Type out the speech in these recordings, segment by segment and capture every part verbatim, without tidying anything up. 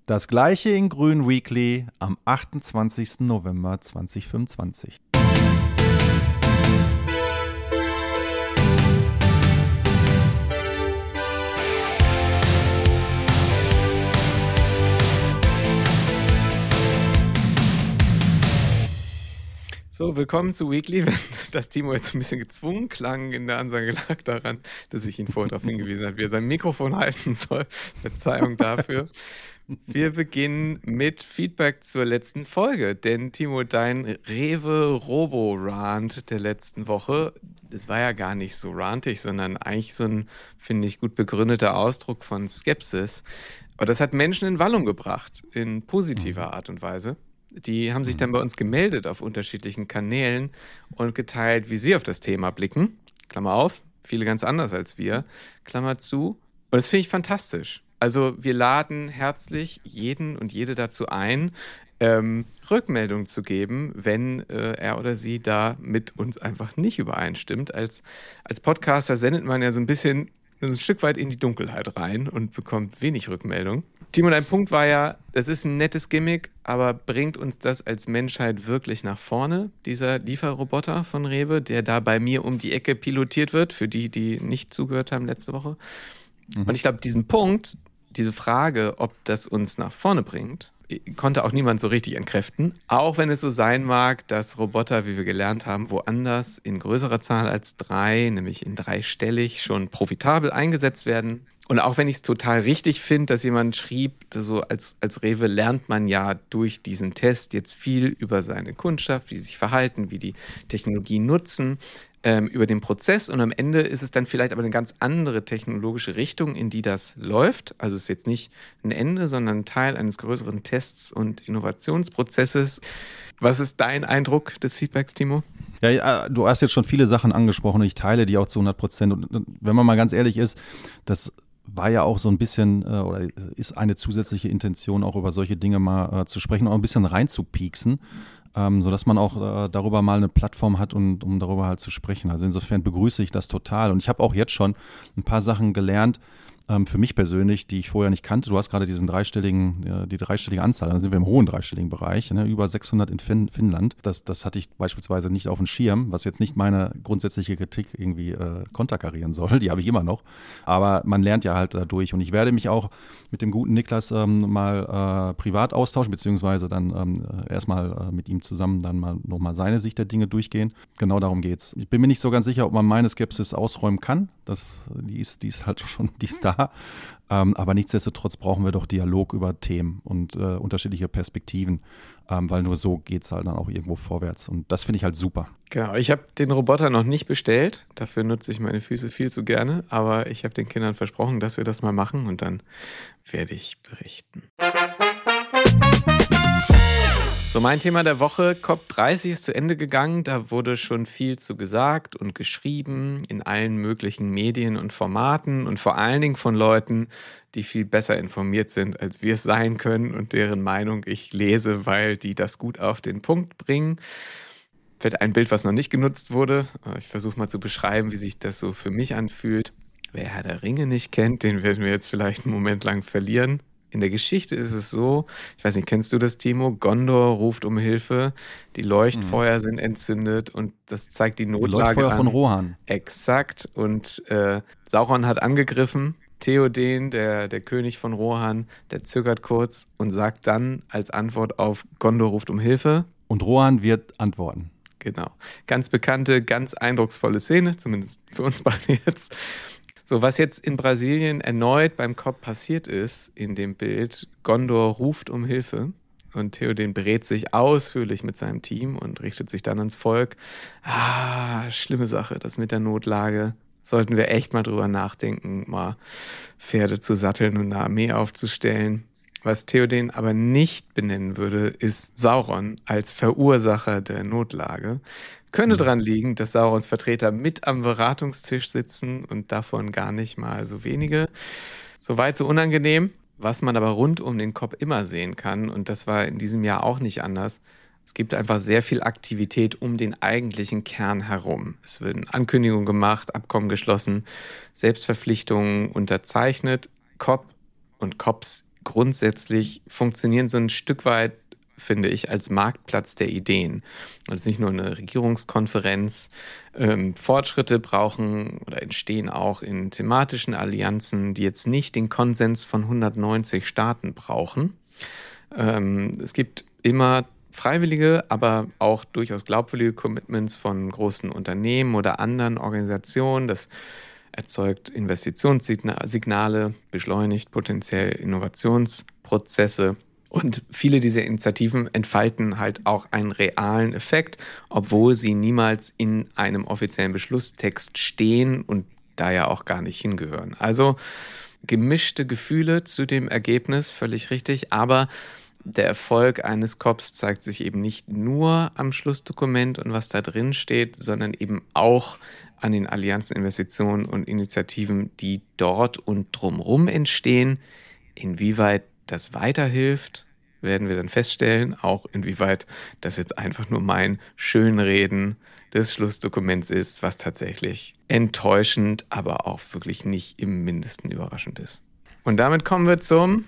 Das gleiche in Grün Weekly am achtundzwanzigsten November zweitausendfünfundzwanzig. So, willkommen zu Weekly. Dass Timo jetzt ein bisschen gezwungen klang in der Ansage, lag daran, dass ich ihn vorher darauf hingewiesen habe, wie er sein Mikrofon halten soll. Verzeihung dafür. Wir beginnen mit Feedback zur letzten Folge, denn Timo, dein Rewe-Robo-Rant der letzten Woche, das war ja gar nicht so rantig, sondern eigentlich so ein, finde ich, gut begründeter Ausdruck von Skepsis. Aber das hat Menschen in Wallung gebracht, in positiver Art und Weise. Die haben sich dann bei uns gemeldet auf unterschiedlichen Kanälen und geteilt, wie sie auf das Thema blicken. Klammer auf, viele ganz anders als wir, Klammer zu. Und das finde ich fantastisch. Also wir laden herzlich jeden und jede dazu ein, ähm, Rückmeldung zu geben, wenn äh, er oder sie da mit uns einfach nicht übereinstimmt. Als, als Podcaster sendet man ja so ein bisschen ein Stück weit in die Dunkelheit rein und bekommt wenig Rückmeldung. Timo, dein Punkt war ja, das ist ein nettes Gimmick, aber bringt uns das als Menschheit wirklich nach vorne, dieser Lieferroboter von Rewe, der da bei mir um die Ecke pilotiert wird, für die, die nicht zugehört haben letzte Woche. Mhm. Und ich glaube, diesen Punkt, diese Frage, ob das uns nach vorne bringt, konnte auch niemand so richtig entkräften. Auch wenn es so sein mag, dass Roboter, wie wir gelernt haben, woanders in größerer Zahl als drei, nämlich in dreistellig, schon profitabel eingesetzt werden. Und auch wenn ich es total richtig finde, dass jemand schrieb, so als, als Rewe lernt man ja durch diesen Test jetzt viel über seine Kundschaft, wie sie sich verhalten, wie die Technologie nutzen, ähm, über den Prozess. Und am Ende ist es dann vielleicht aber eine ganz andere technologische Richtung, in die das läuft. Also es ist jetzt nicht ein Ende, sondern ein Teil eines größeren Tests- und Innovationsprozesses. Was ist dein Eindruck des Feedbacks, Timo? Ja, du hast jetzt schon viele Sachen angesprochen und ich teile die auch zu hundert Prozent. Und wenn man mal ganz ehrlich ist, das war ja auch so ein bisschen äh, oder ist eine zusätzliche Intention, auch über solche Dinge mal äh, zu sprechen und auch ein bisschen reinzupieksen, ähm, sodass man auch äh, darüber mal eine Plattform hat, und, um darüber halt zu sprechen. Also insofern begrüße ich das total. Und ich habe auch jetzt schon ein paar Sachen gelernt, ähm, für mich persönlich, die ich vorher nicht kannte. Du hast gerade diesen dreistelligen, äh, die dreistellige Anzahl, dann sind wir im hohen dreistelligen Bereich, ne? Über sechshundert in fin- Finnland. Das, das hatte ich beispielsweise nicht auf dem Schirm, was jetzt nicht meine grundsätzliche Kritik irgendwie äh, konterkarieren soll. Die habe ich immer noch. Aber man lernt ja halt dadurch. Und ich werde mich auch mit dem guten Niklas ähm, mal äh, privat austauschen, beziehungsweise dann ähm, erstmal äh, mit ihm zusammen dann mal nochmal seine Sicht der Dinge durchgehen. Genau darum geht's. Ich bin mir nicht so ganz sicher, ob man meine Skepsis ausräumen kann. Das, die ist, die ist halt schon, die ist da. Ähm, aber nichtsdestotrotz brauchen wir doch Dialog über Themen und äh, unterschiedliche Perspektiven, ähm, weil nur so geht es halt dann auch irgendwo vorwärts. Und das finde ich halt super. Genau, ich habe den Roboter noch nicht bestellt. Dafür nutze ich meine Füße viel zu gerne. Aber ich habe den Kindern versprochen, dass wir das mal machen und dann werde ich berichten. So, mein Thema der Woche, C O P dreißig ist zu Ende gegangen. Da wurde schon viel zu gesagt und geschrieben in allen möglichen Medien und Formaten und vor allen Dingen von Leuten, die viel besser informiert sind, als wir es sein können und deren Meinung ich lese, weil die das gut auf den Punkt bringen. Vielleicht ein Bild, was noch nicht genutzt wurde. Ich versuche mal zu beschreiben, wie sich das so für mich anfühlt. Wer Herr der Ringe nicht kennt, den werden wir jetzt vielleicht einen Moment lang verlieren. In der Geschichte ist es so, ich weiß nicht, kennst du das, Timo? Gondor ruft um Hilfe, die Leuchtfeuer mhm. sind entzündet und das zeigt die Notlage die Leuchtfeuer an. Von Rohan. Exakt. Und äh, Sauron hat angegriffen. Theoden, der, der König von Rohan, der zögert kurz und sagt dann als Antwort auf Gondor ruft um Hilfe. Und Rohan wird antworten. Genau. Ganz bekannte, ganz eindrucksvolle Szene, zumindest für uns beide jetzt. So, was jetzt in Brasilien erneut beim C O P passiert ist, in dem Bild, Gondor ruft um Hilfe und Theoden berät sich ausführlich mit seinem Team und richtet sich dann ans Volk. Ah, schlimme Sache, das mit der Notlage. Sollten wir echt mal drüber nachdenken, mal Pferde zu satteln und eine Armee aufzustellen. Was Theoden aber nicht benennen würde, ist Sauron als Verursacher der Notlage. Könnte daran liegen, dass Saurons Vertreter mit am Beratungstisch sitzen und davon gar nicht mal so wenige. Soweit so unangenehm. Was man aber rund um den C O P immer sehen kann, und das war in diesem Jahr auch nicht anders, es gibt einfach sehr viel Aktivität um den eigentlichen Kern herum. Es werden Ankündigungen gemacht, Abkommen geschlossen, Selbstverpflichtungen unterzeichnet. C O P und C O Ps grundsätzlich funktionieren so ein Stück weit, finde ich, als Marktplatz der Ideen. Also nicht nur eine Regierungskonferenz. Ähm, Fortschritte brauchen oder entstehen auch in thematischen Allianzen, die jetzt nicht den Konsens von hundertneunzig Staaten brauchen. Ähm, es gibt immer freiwillige, aber auch durchaus glaubwürdige Commitments von großen Unternehmen oder anderen Organisationen. Das erzeugt Investitionssignale, beschleunigt potenziell Innovationsprozesse. Und viele dieser Initiativen entfalten halt auch einen realen Effekt, obwohl sie niemals in einem offiziellen Beschlusstext stehen und da ja auch gar nicht hingehören. Also gemischte Gefühle zu dem Ergebnis, völlig richtig, aber der Erfolg eines C O Ps zeigt sich eben nicht nur am Schlussdokument und was da drin steht, sondern eben auch an den Allianzen, Investitionen und Initiativen, die dort und drumherum entstehen. Inwieweit das weiterhilft, werden wir dann feststellen, auch inwieweit das jetzt einfach nur mein Schönreden des Schlussdokuments ist, was tatsächlich enttäuschend, aber auch wirklich nicht im Mindesten überraschend ist. Und damit kommen wir zum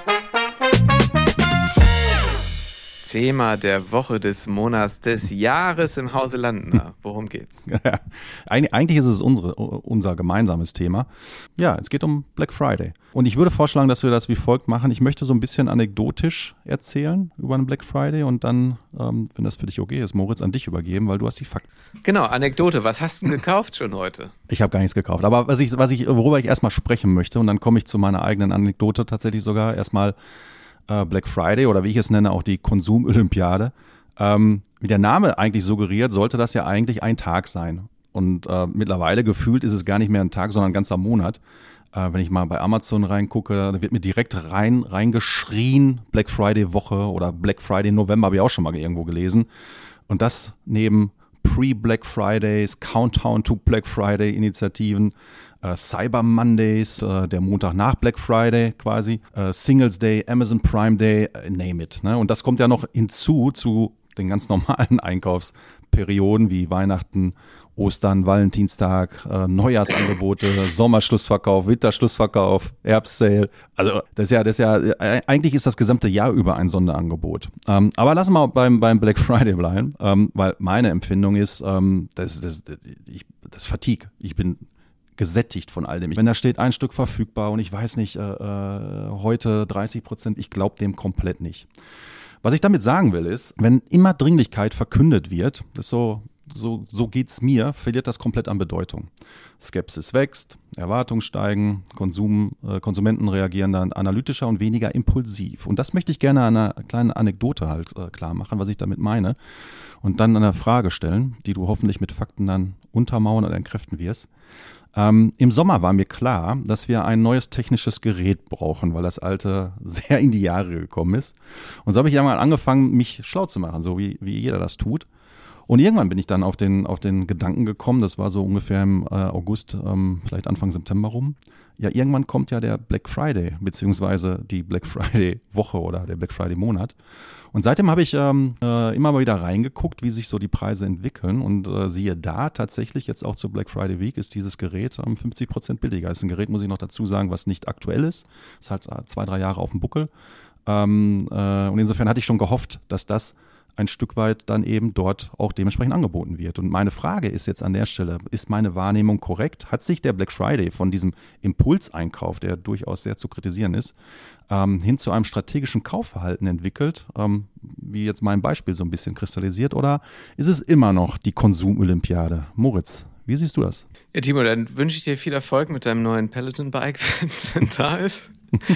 Thema der Woche, des Monats, des Jahres im Hause Landner. Worum geht's? Ja, eigentlich ist es unsere, unser gemeinsames Thema. Ja, es geht um Black Friday. Und ich würde vorschlagen, dass wir das wie folgt machen. Ich möchte so ein bisschen anekdotisch erzählen über den Black Friday und dann, ähm, wenn das für dich okay ist, Moritz, an dich übergeben, weil du hast die Fakten. Genau, Anekdote. Was hast du denn gekauft schon heute? Ich habe gar nichts gekauft. Aber was ich, was ich, worüber ich erstmal sprechen möchte, und dann komme ich zu meiner eigenen Anekdote tatsächlich sogar, erstmal Black Friday oder wie ich es nenne, auch die Konsumolympiade. Ähm, wie der Name eigentlich suggeriert, sollte das ja eigentlich ein Tag sein. Und äh, mittlerweile gefühlt ist es gar nicht mehr ein Tag, sondern ein ganzer Monat. Äh, wenn ich mal bei Amazon reingucke, da wird mir direkt rein reingeschrien, Black Friday Woche oder Black Friday November, habe ich auch schon mal irgendwo gelesen. Und das neben Pre-Black Fridays, Countdown to Black Friday Initiativen, äh, Cyber Mondays, äh, der Montag nach Black Friday quasi, äh, Singles Day, Amazon Prime Day, äh, name it. Ne? Und das kommt ja noch hinzu zu den ganz normalen Einkaufsperioden wie Weihnachten, Ostern, Valentinstag, äh, Neujahrsangebote, Sommerschlussverkauf, Winterschlussverkauf, Herbstsale. Also das ist ja, das ist ja, äh, eigentlich ist das gesamte Jahr über ein Sonderangebot. Ähm, aber lassen wir beim, beim Black Friday bleiben, ähm, weil meine Empfindung ist, ähm, das, das, ich, das Fatigue. Ich bin gesättigt von all dem. Wenn da steht, ein Stück verfügbar und ich weiß nicht, äh, äh, heute dreißig Prozent, ich glaube dem komplett nicht. Was ich damit sagen will ist, wenn immer Dringlichkeit verkündet wird, das ist so, so, so geht's mir, verliert das komplett an Bedeutung. Skepsis wächst, Erwartungen steigen, Konsum, äh, Konsumenten reagieren dann analytischer und weniger impulsiv. Und das möchte ich gerne an einer kleinen Anekdote halt äh, klar machen, was ich damit meine. Und dann eine Frage stellen, die du hoffentlich mit Fakten dann untermauern oder entkräften wirst. Ähm, Im Sommer war mir klar, dass wir ein neues technisches Gerät brauchen, weil das alte sehr in die Jahre gekommen ist. Und so habe ich einmal angefangen, mich schlau zu machen, so wie, wie jeder das tut. Und irgendwann bin ich dann auf den, auf den Gedanken gekommen, das war so ungefähr im äh, August, ähm, vielleicht Anfang September rum. Ja, irgendwann kommt ja der Black Friday, beziehungsweise die Black Friday Woche oder der Black Friday Monat. Und seitdem habe ich ähm, äh, immer mal wieder reingeguckt, wie sich so die Preise entwickeln. Und äh, siehe da, tatsächlich jetzt auch zur Black Friday Week ist dieses Gerät ähm, fünfzig Prozent billiger. Das ist ein Gerät, muss ich noch dazu sagen, was nicht aktuell ist. Ist halt äh, zwei, drei Jahre auf dem Buckel. Ähm, äh, und insofern hatte ich schon gehofft, dass das ein Stück weit dann eben dort auch dementsprechend angeboten wird. Und meine Frage ist jetzt an der Stelle, ist meine Wahrnehmung korrekt? Hat sich der Black Friday von diesem Impulseinkauf, der durchaus sehr zu kritisieren ist, ähm, hin zu einem strategischen Kaufverhalten entwickelt, ähm, wie jetzt mein Beispiel so ein bisschen kristallisiert, oder ist es immer noch die Konsumolympiade? Moritz, wie siehst du das? Ja, Timo, dann wünsche ich dir viel Erfolg mit deinem neuen Peloton-Bike, wenn es denn da ist.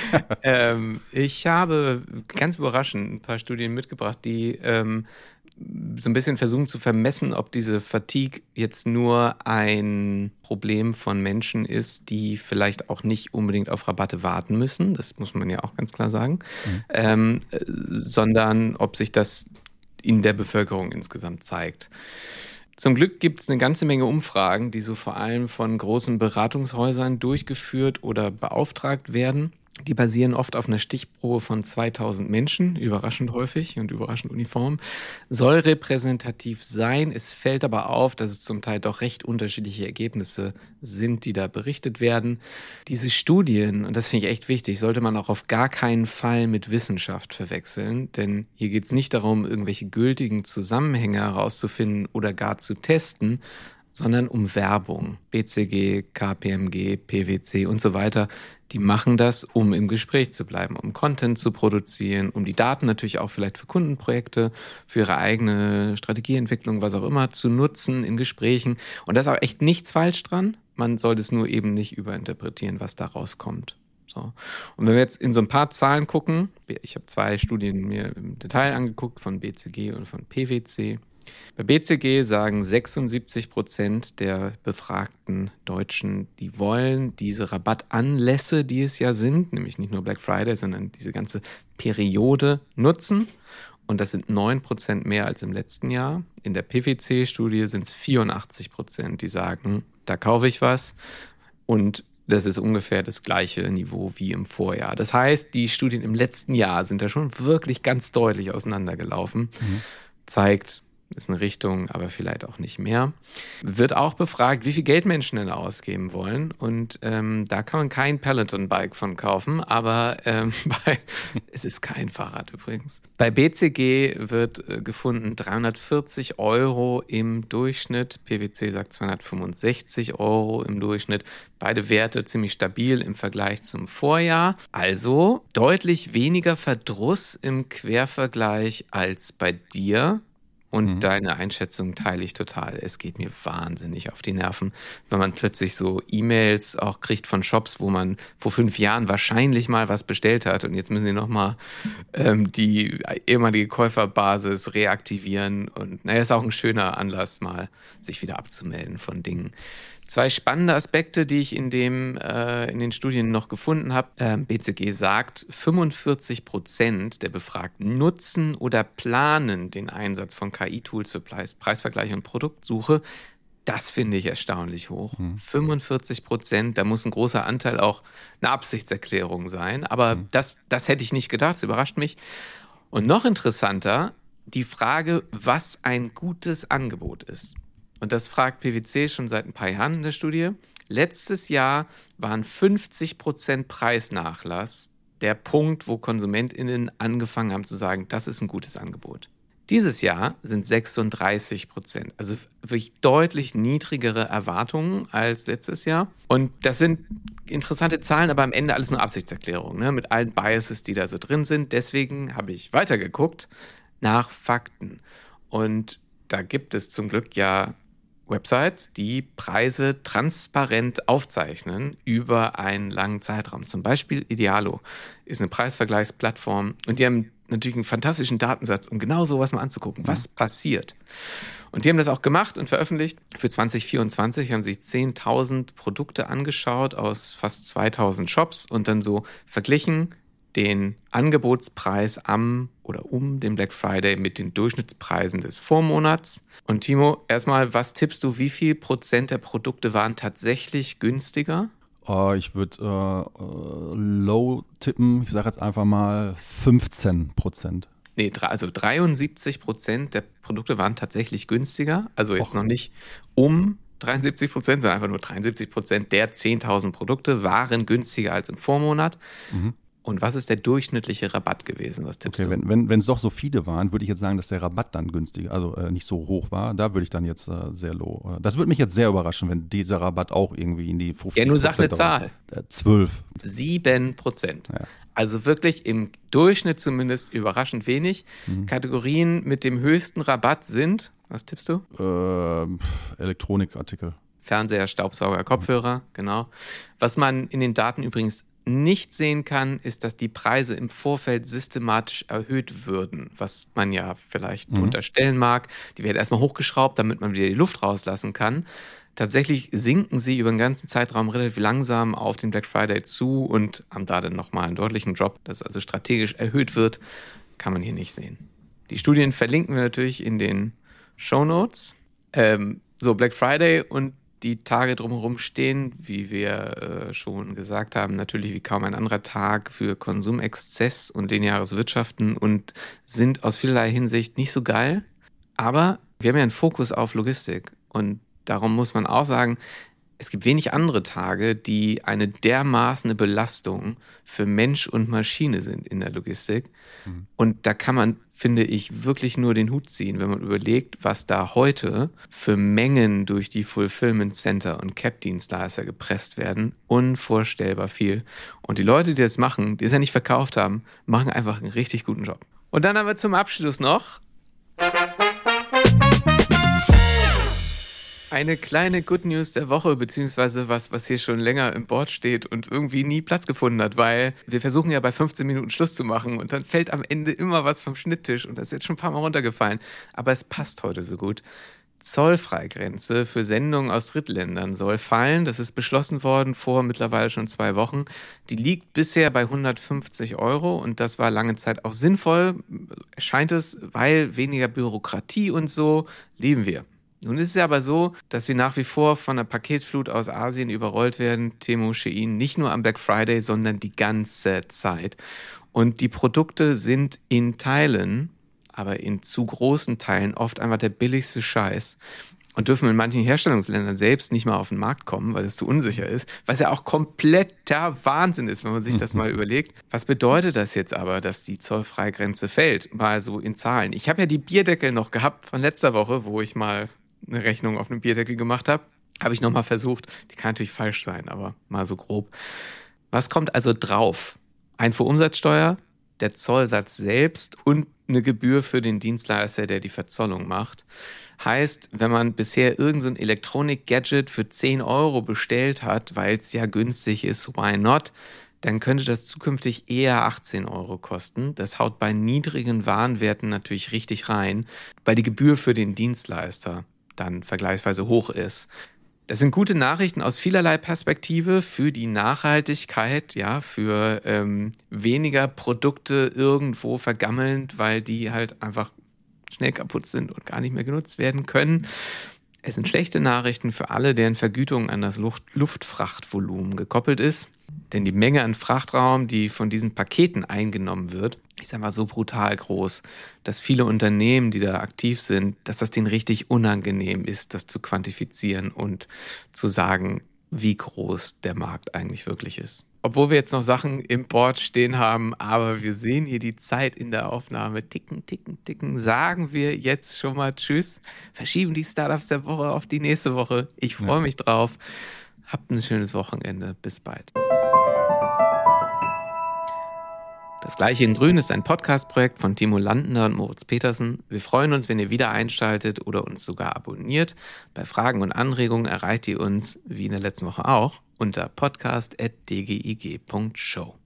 ähm, ich habe ganz überraschend ein paar Studien mitgebracht, die ähm, so ein bisschen versuchen zu vermessen, ob diese Fatigue jetzt nur ein Problem von Menschen ist, die vielleicht auch nicht unbedingt auf Rabatte warten müssen, das muss man ja auch ganz klar sagen, mhm. ähm, äh, sondern ob sich das in der Bevölkerung insgesamt zeigt. Zum Glück gibt es eine ganze Menge Umfragen, die so vor allem von großen Beratungshäusern durchgeführt oder beauftragt werden. Die basieren oft auf einer Stichprobe von zweitausend Menschen, überraschend häufig und überraschend uniform. Soll repräsentativ sein. Es fällt aber auf, dass es zum Teil doch recht unterschiedliche Ergebnisse sind, die da berichtet werden. Diese Studien, und das finde ich echt wichtig, sollte man auch auf gar keinen Fall mit Wissenschaft verwechseln. Denn hier geht es nicht darum, irgendwelche gültigen Zusammenhänge herauszufinden oder gar zu testen, sondern um Werbung. B C G, K P M G, P W C und so weiter. Die machen das, um im Gespräch zu bleiben, um Content zu produzieren, um die Daten natürlich auch vielleicht für Kundenprojekte, für ihre eigene Strategieentwicklung, was auch immer, zu nutzen in Gesprächen. Und da ist auch echt nichts falsch dran. Man sollte es nur eben nicht überinterpretieren, was da rauskommt. So. Und wenn wir jetzt in so ein paar Zahlen gucken, ich habe zwei Studien mir im Detail angeguckt, von B C G und von P W C. Bei B C G sagen sechsundsiebzig Prozent der befragten Deutschen, die wollen diese Rabattanlässe, die es ja sind, nämlich nicht nur Black Friday, sondern diese ganze Periode nutzen. Und das sind neun Prozent mehr als im letzten Jahr. In der P W C-Studie sind es vierundachtzig Prozent, die sagen, da kaufe ich was. Und das ist ungefähr das gleiche Niveau wie im Vorjahr. Das heißt, die Studien im letzten Jahr sind da schon wirklich ganz deutlich auseinandergelaufen. Mhm. Zeigt, ist eine Richtung, aber vielleicht auch nicht mehr. Wird auch befragt, wie viel Geld Menschen denn ausgeben wollen. Und ähm, da kann man kein Peloton-Bike von kaufen, aber ähm, bei, es ist kein Fahrrad übrigens. Bei B C G wird äh, gefunden dreihundertvierzig Euro im Durchschnitt. P W C sagt zweihundertfünfundsechzig Euro im Durchschnitt. Beide Werte ziemlich stabil im Vergleich zum Vorjahr. Also deutlich weniger Verdruss im Quervergleich als bei dir. Und mhm. deine Einschätzung teile ich total. Es geht mir wahnsinnig auf die Nerven, wenn man plötzlich so E-Mails auch kriegt von Shops, wo man vor fünf Jahren wahrscheinlich mal was bestellt hat und jetzt müssen sie nochmal ähm, die ehemalige Käuferbasis reaktivieren. Und naja, ist auch ein schöner Anlass, mal sich wieder abzumelden von Dingen. Zwei spannende Aspekte, die ich in, dem, äh, in den Studien noch gefunden habe. Ähm, B C G sagt, fünfundvierzig Prozent der Befragten nutzen oder planen den Einsatz von K I-Tools für Preis, Preisvergleich und Produktsuche. Das finde ich erstaunlich hoch. Mhm. fünfundvierzig Prozent, da muss ein großer Anteil auch eine Absichtserklärung sein. Aber mhm. das, das hätte ich nicht gedacht, das überrascht mich. Und noch interessanter, die Frage, was ein gutes Angebot ist. Und das fragt P W C schon seit ein paar Jahren in der Studie. Letztes Jahr waren fünfzig Prozent Preisnachlass der Punkt, wo KonsumentInnen angefangen haben zu sagen, das ist ein gutes Angebot. Dieses Jahr sind sechsunddreißig Prozent, also wirklich deutlich niedrigere Erwartungen als letztes Jahr. Und das sind interessante Zahlen, aber am Ende alles nur Absichtserklärungen, ne, mit allen Biases, die da so drin sind. Deswegen habe ich weitergeguckt nach Fakten. Und da gibt es zum Glück ja Websites, die Preise transparent aufzeichnen über einen langen Zeitraum. Zum Beispiel Idealo ist eine Preisvergleichsplattform und die haben natürlich einen fantastischen Datensatz, um genau sowas mal anzugucken, was passiert. Und die haben das auch gemacht und veröffentlicht. Für zwanzig vierundzwanzig haben sich zehntausend Produkte angeschaut aus fast zweitausend Shops und dann so verglichen den Angebotspreis am oder um den Black Friday mit den Durchschnittspreisen des Vormonats. Und Timo, erstmal, was tippst du, wie viel Prozent der Produkte waren tatsächlich günstiger? Oh, ich würde äh, äh, low tippen, ich sage jetzt einfach mal fünfzehn Prozent. Nee, also dreiundsiebzig Prozent der Produkte waren tatsächlich günstiger. Also jetzt Och. noch nicht um dreiundsiebzig Prozent, sondern einfach nur dreiundsiebzig Prozent der zehntausend Produkte waren günstiger als im Vormonat. Mhm. Und was ist der durchschnittliche Rabatt gewesen? Was tippst okay, du? Wenn wenn es doch so viele waren, würde ich jetzt sagen, dass der Rabatt dann günstiger, also äh, nicht so hoch war. Da würde ich dann jetzt äh, sehr low. Das würde mich jetzt sehr überraschen, wenn dieser Rabatt auch irgendwie in die fünfzig Prozent. Ja, nur sag eine Zahl. Äh, zwölf. Sieben Prozent. Ja. Also wirklich im Durchschnitt zumindest überraschend wenig. Mhm. Kategorien mit dem höchsten Rabatt sind, was tippst du? Äh, Elektronikartikel. Fernseher, Staubsauger, Kopfhörer, mhm. genau. Was man in den Daten übrigens nicht sehen kann, ist, dass die Preise im Vorfeld systematisch erhöht würden, was man ja vielleicht mhm. unterstellen mag. Die werden erstmal hochgeschraubt, damit man wieder die Luft rauslassen kann. Tatsächlich sinken sie über den ganzen Zeitraum relativ langsam auf den Black Friday zu und haben da dann nochmal einen deutlichen Drop, das also strategisch erhöht wird, kann man hier nicht sehen. Die Studien verlinken wir natürlich in den Shownotes. Ähm, so, Black Friday und die Tage drumherum stehen, wie wir äh, schon gesagt haben, natürlich wie kaum ein anderer Tag für Konsumexzess und lineares Wirtschaften und sind aus vielerlei Hinsicht nicht so geil. Aber wir haben ja einen Fokus auf Logistik und darum muss man auch sagen, es gibt wenig andere Tage, die eine dermaßene Belastung für Mensch und Maschine sind in der Logistik. Mhm. Und da kann man, finde ich, wirklich nur den Hut ziehen, wenn man überlegt, was da heute für Mengen durch die Fulfillment Center und Cap-Dienstleister gepresst werden. Unvorstellbar viel. Und die Leute, die das machen, die es ja nicht verkauft haben, machen einfach einen richtig guten Job. Und dann haben wir zum Abschluss noch eine kleine Good News der Woche, beziehungsweise was, was hier schon länger im Board steht und irgendwie nie Platz gefunden hat, weil wir versuchen ja bei fünfzehn Minuten Schluss zu machen und dann fällt am Ende immer was vom Schnitttisch und das ist jetzt schon ein paar Mal runtergefallen. Aber es passt heute so gut. Zollfreigrenze für Sendungen aus Drittländern soll fallen. Das ist beschlossen worden vor mittlerweile schon zwei Wochen. Die liegt bisher bei hundertfünfzig Euro und das war lange Zeit auch sinnvoll, scheint es, weil weniger Bürokratie und so lieben wir. Nun ist es ja aber so, dass wir nach wie vor von der Paketflut aus Asien überrollt werden, Temu, Shein, nicht nur am Black Friday, sondern die ganze Zeit. Und die Produkte sind in Teilen, aber in zu großen Teilen oft einfach der billigste Scheiß und dürfen in manchen Herstellungsländern selbst nicht mal auf den Markt kommen, weil es zu unsicher ist, was ja auch kompletter Wahnsinn ist, wenn man sich das mal überlegt. Was bedeutet das jetzt aber, dass die Zollfreigrenze fällt? Mal so in Zahlen. Ich habe ja die Bierdeckel noch gehabt von letzter Woche, wo ich mal eine Rechnung auf einem Bierdeckel gemacht habe. Habe ich nochmal versucht. Die kann natürlich falsch sein, aber mal so grob. Was kommt also drauf? Einfuhrumsatzsteuer, der Zollsatz selbst und eine Gebühr für den Dienstleister, der die Verzollung macht. Heißt, wenn man bisher irgend so ein Elektronik-Gadget für zehn Euro bestellt hat, weil es ja günstig ist, why not, dann könnte das zukünftig eher achtzehn Euro kosten. Das haut bei niedrigen Warenwerten natürlich richtig rein, weil die Gebühr für den Dienstleister dann vergleichsweise hoch ist. Das sind gute Nachrichten aus vielerlei Perspektive für die Nachhaltigkeit, ja, für ähm, weniger Produkte irgendwo vergammelnd, weil die halt einfach schnell kaputt sind und gar nicht mehr genutzt werden können. Es sind schlechte Nachrichten für alle, deren Vergütung an das Luft- Luftfrachtvolumen gekoppelt ist. Denn die Menge an Frachtraum, die von diesen Paketen eingenommen wird, ist einfach so brutal groß, dass viele Unternehmen, die da aktiv sind, dass das denen richtig unangenehm ist, das zu quantifizieren und zu sagen, wie groß der Markt eigentlich wirklich ist. Obwohl wir jetzt noch Sachen im Board stehen haben, aber wir sehen hier die Zeit in der Aufnahme ticken, ticken, ticken, sagen wir jetzt schon mal Tschüss, verschieben die Startups der Woche auf die nächste Woche. Ich freue Ja. mich drauf. Habt ein schönes Wochenende. Bis bald. Das Gleiche in Grün ist ein Podcast-Projekt von Timo Landner und Moritz Petersen. Wir freuen uns, wenn ihr wieder einschaltet oder uns sogar abonniert. Bei Fragen und Anregungen erreicht ihr uns, wie in der letzten Woche auch, unter podcast at d g i g punkt show.